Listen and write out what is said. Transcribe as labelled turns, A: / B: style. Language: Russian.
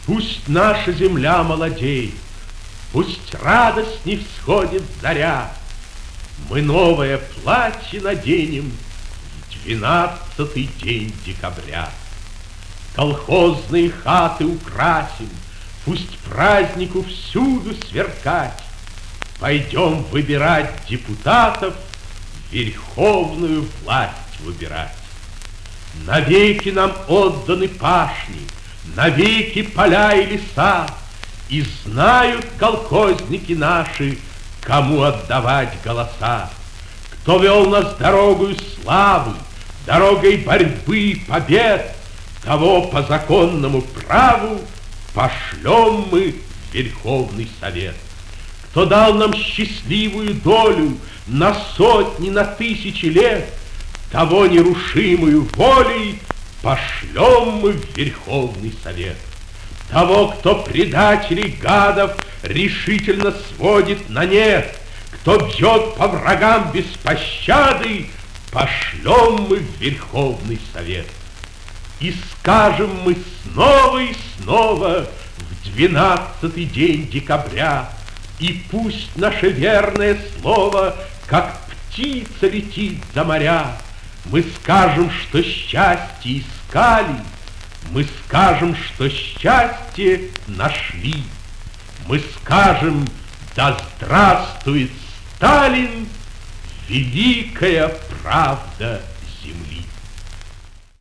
A: Пусть наша земля молодеет, пусть радостней всходит заря. Мы новое платье наденем в 12-й день декабря. Колхозные хаты украсим, пусть празднику всюду сверкать. Пойдем выбирать депутатов, верховную власть выбирать. Навеки нам отданы пашни, навеки поля и леса, и знают колхозники наши, кому отдавать голоса. Кто вел нас дорогою славы, дорогой борьбы, побед, того по законному праву пошлем мы в Верховный Совет. Кто дал нам счастливую долю на сотни, на тысячи лет, того нерушимую волей пошлем мы в Верховный Совет. Того, кто предателей гадов решительно сводит на нет, кто бьет по врагам без пощады, пошлем мы в Верховный Совет. И скажем мы снова и снова в 12-й день декабря, и пусть наше верное слово, как птица, летит за моря. Мы скажем, что счастье искали, мы скажем, что счастье нашли. Мы скажем: да здравствует Сталин, великая правда